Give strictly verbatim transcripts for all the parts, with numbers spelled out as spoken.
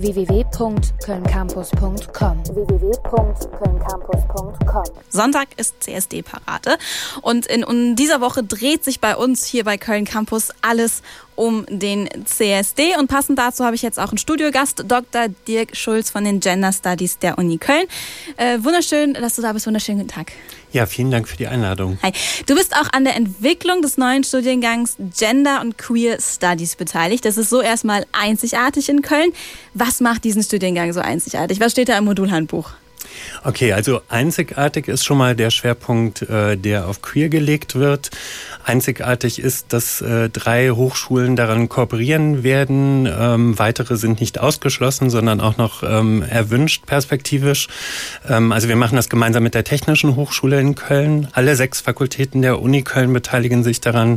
w w w punkt köln campus punkt com. w w w punkt köln campus punkt com. Sonntag ist C S D-Parade und in, in dieser Woche dreht sich bei uns hier bei Köln Campus alles um den C S D und passend dazu habe ich jetzt auch einen Studiogast, Doktor Dirk Schulz von den Gender Studies der Uni Köln. Äh, wunderschön, dass du da bist. Wunderschönen guten Tag. Ja, vielen Dank für die Einladung. Hi. Du bist auch an der Entwicklung des neuen Studiengangs Gender und Queer Studies beteiligt. Das ist so erstmal einzigartig in Köln. Was macht diesen Studiengang so einzigartig? Was steht da im Modulhandbuch? Okay, also einzigartig ist schon mal der Schwerpunkt, äh, der auf Queer gelegt wird. Einzigartig ist, dass äh, drei Hochschulen daran kooperieren werden. Ähm, weitere sind nicht ausgeschlossen, sondern auch noch ähm, erwünscht perspektivisch. Ähm, also wir machen das gemeinsam mit der Technischen Hochschule in Köln. Alle sechs Fakultäten der Uni Köln beteiligen sich daran.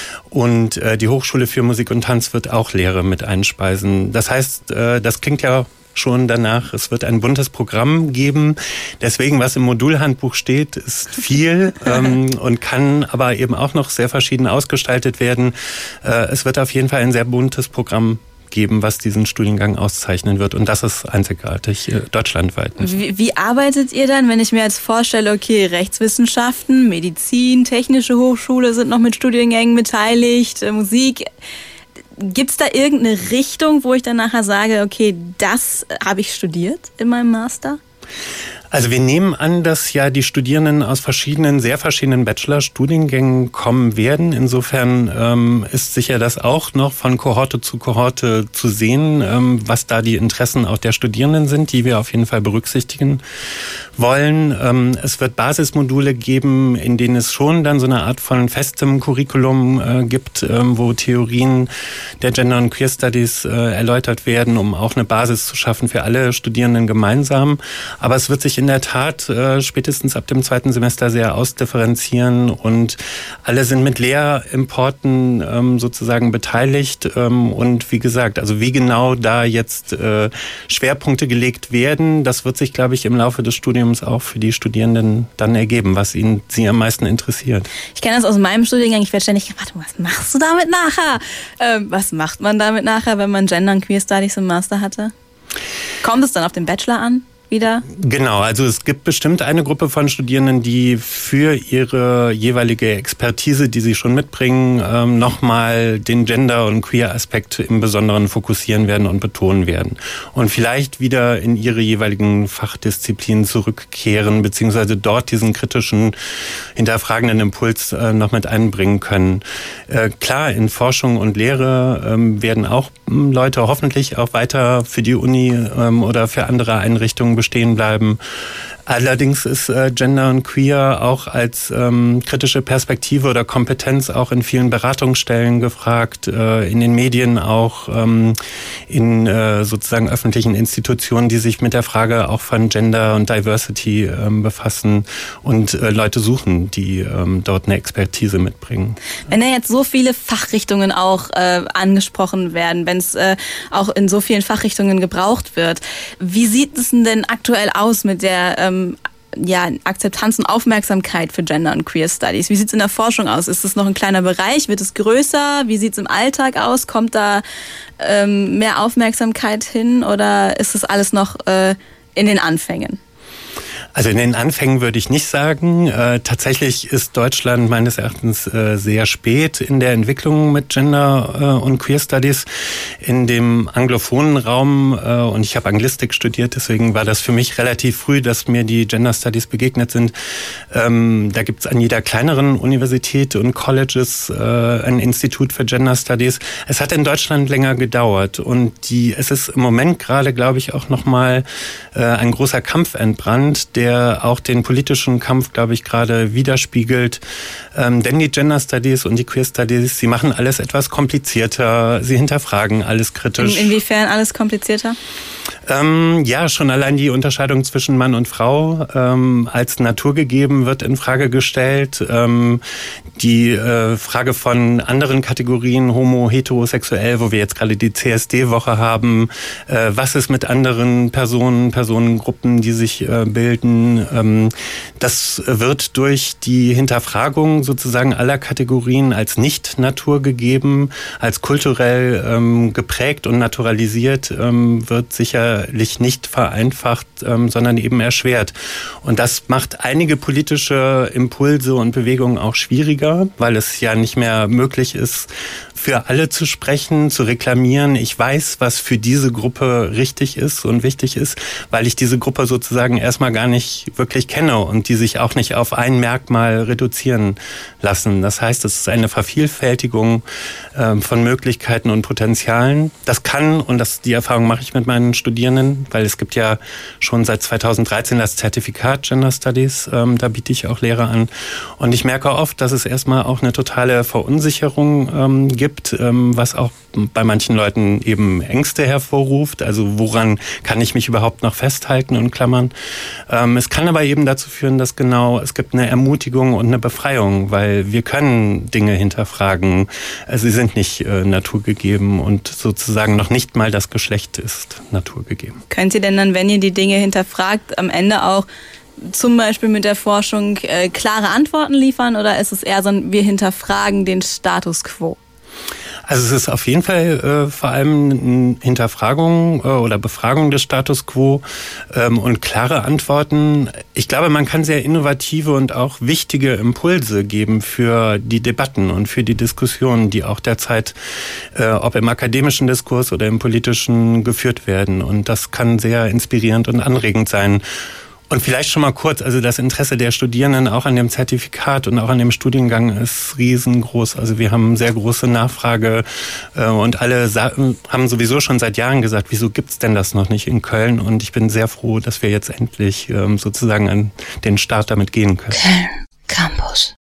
Und äh, die Hochschule für Musik und Tanz wird auch Lehre mit einspeisen. Das heißt, äh, das klingt ja schon danach, es wird ein buntes Programm geben. Deswegen, was im Modulhandbuch steht, ist viel ähm, und kann aber eben auch noch sehr verschieden ausgestaltet werden. Äh, es wird auf jeden Fall ein sehr buntes Programm geben, was diesen Studiengang auszeichnen wird. Und das ist einzigartig, äh, deutschlandweit. Wie, wie arbeitet ihr dann, wenn ich mir jetzt vorstelle, okay, Rechtswissenschaften, Medizin, Technische Hochschule sind noch mit Studiengängen beteiligt, äh, Musik. Gibt es da irgendeine Richtung, wo ich dann nachher sage, okay, das habe ich studiert in meinem Master? Also wir nehmen an, dass ja die Studierenden aus verschiedenen, sehr verschiedenen Bachelor-Studiengängen kommen werden. Insofern ähm, ist sicher das auch noch von Kohorte zu Kohorte zu sehen, ähm, was da die Interessen auch der Studierenden sind, die wir auf jeden Fall berücksichtigen wollen. Ähm, es wird Basismodule geben, in denen es schon dann so eine Art von festem Curriculum äh, gibt, ähm, wo Theorien der Gender- und Queer Studies äh, erläutert werden, um auch eine Basis zu schaffen für alle Studierenden gemeinsam. Aber es wird sich in der Tat äh, spätestens ab dem zweiten Semester sehr ausdifferenzieren und alle sind mit Lehrimporten ähm, sozusagen beteiligt ähm, und wie gesagt, also wie genau da jetzt äh, Schwerpunkte gelegt werden, das wird sich, glaube ich, im Laufe des Studiums auch für die Studierenden dann ergeben, was ihnen sie am meisten interessiert. Ich kenne das aus meinem Studiengang, ich werde ständig gefragt, was machst du damit nachher? Ähm, was macht man damit nachher, wenn man Gender und Queer Studies im Master hatte? Kommt es dann auf den Bachelor an? Wieder? Genau, also es gibt bestimmt eine Gruppe von Studierenden, die für ihre jeweilige Expertise, die sie schon mitbringen, ähm, nochmal den Gender- und Queer-Aspekt im Besonderen fokussieren werden und betonen werden. Und vielleicht wieder in ihre jeweiligen Fachdisziplinen zurückkehren, beziehungsweise dort diesen kritischen, hinterfragenden Impuls äh, noch mit einbringen können. Äh, klar, in Forschung und Lehre ähm, werden auch ähm, Leute hoffentlich auch weiter für die Uni ähm, oder für andere Einrichtungen bestehen bleiben. Allerdings ist äh, Gender und Queer auch als ähm, kritische Perspektive oder Kompetenz auch in vielen Beratungsstellen gefragt, äh, in den Medien auch, ähm, in äh, sozusagen öffentlichen Institutionen, die sich mit der Frage auch von Gender und Diversity ähm, befassen und äh, Leute suchen, die ähm, dort eine Expertise mitbringen. Wenn ja jetzt so viele Fachrichtungen auch äh, angesprochen werden, wenn es äh, auch in so vielen Fachrichtungen gebraucht wird, wie sieht es denn aktuell aus mit der ähm, ja, Akzeptanz und Aufmerksamkeit für Gender und Queer Studies? Wie sieht es in der Forschung aus? Ist es noch ein kleiner Bereich? Wird es größer? Wie sieht es im Alltag aus? Kommt da ähm, mehr Aufmerksamkeit hin oder ist das alles noch äh, in den Anfängen? Also in den Anfängen würde ich nicht sagen. Äh, tatsächlich ist Deutschland meines Erachtens äh, sehr spät in der Entwicklung mit Gender äh, und Queer Studies. In dem anglophonen Raum, äh, und ich habe Anglistik studiert, deswegen war das für mich relativ früh, dass mir die Gender Studies begegnet sind. Ähm, da gibt es an jeder kleineren Universität und Colleges äh, ein Institut für Gender Studies. Es hat in Deutschland länger gedauert und die, es ist im Moment gerade, glaube ich, auch nochmal äh, ein großer Kampf entbrannt, der auch den politischen Kampf, glaube ich, gerade widerspiegelt. Ähm, denn die Gender Studies und die Queer Studies, sie machen alles etwas komplizierter, sie hinterfragen alles kritisch. In, inwiefern alles komplizierter? Ähm, ja, schon allein die Unterscheidung zwischen Mann und Frau ähm, als naturgegeben wird in Frage gestellt. Ähm, die äh, Frage von anderen Kategorien, homo, heterosexuell, wo wir jetzt gerade die C S D-Woche haben. Äh, was ist mit anderen Personen, Personengruppen, die sich äh, bilden? Ähm, das wird durch die Hinterfragung sozusagen aller Kategorien als nicht naturgegeben, als kulturell ähm, geprägt und naturalisiert, ähm, wird sicherlich nicht vereinfacht, ähm, sondern eben erschwert. Und das macht einige politische Impulse und Bewegungen auch schwieriger, weil es ja nicht mehr möglich ist, für alle zu sprechen, zu reklamieren. Ich weiß, was für diese Gruppe richtig ist und wichtig ist, weil ich diese Gruppe sozusagen erstmal gar nicht wirklich kenne und die sich auch nicht auf ein Merkmal reduzieren lassen. Das heißt, es ist eine Vervielfältigung äh, von Möglichkeiten und Potenzialen. Das kann, und das, die Erfahrung mache ich mit meinen Studierenden, weil es gibt ja schon seit zweitausenddreizehn das Zertifikat Gender Studies, ähm, da biete ich auch Lehre an. Und ich merke oft, dass es erstmal auch eine totale Verunsicherung ähm, gibt, ähm, was auch bei manchen Leuten eben Ängste hervorruft. Also woran kann ich mich überhaupt noch festhalten und klammern? Ähm, es kann aber eben dazu führen, dass genau, es gibt eine Ermutigung und eine Befreiung, weil wir können Dinge hinterfragen. Also sie sind nicht äh, naturgegeben und sozusagen noch nicht mal das Geschlecht ist naturgegeben. Könnt ihr denn dann, wenn ihr die Dinge hinterfragt, am Ende auch zum Beispiel mit der Forschung äh, klare Antworten liefern, oder ist es eher so ein, wir hinterfragen den Status quo? Also es ist auf jeden Fall äh, vor allem eine Hinterfragung äh, oder Befragung des Status quo ähm, und klare Antworten. Ich glaube, man kann sehr innovative und auch wichtige Impulse geben für die Debatten und für die Diskussionen, die auch derzeit, äh, ob im akademischen Diskurs oder im politischen, geführt werden. Und das kann sehr inspirierend und anregend sein. Und vielleicht schon mal kurz, also das Interesse der Studierenden auch an dem Zertifikat und auch an dem Studiengang ist riesengroß. Also wir haben sehr große Nachfrage äh, und alle sa- haben sowieso schon seit Jahren gesagt, wieso gibt's denn das noch nicht in Köln? Und ich bin sehr froh, dass wir jetzt endlich ähm, sozusagen an den Start damit gehen können. Köln Campus.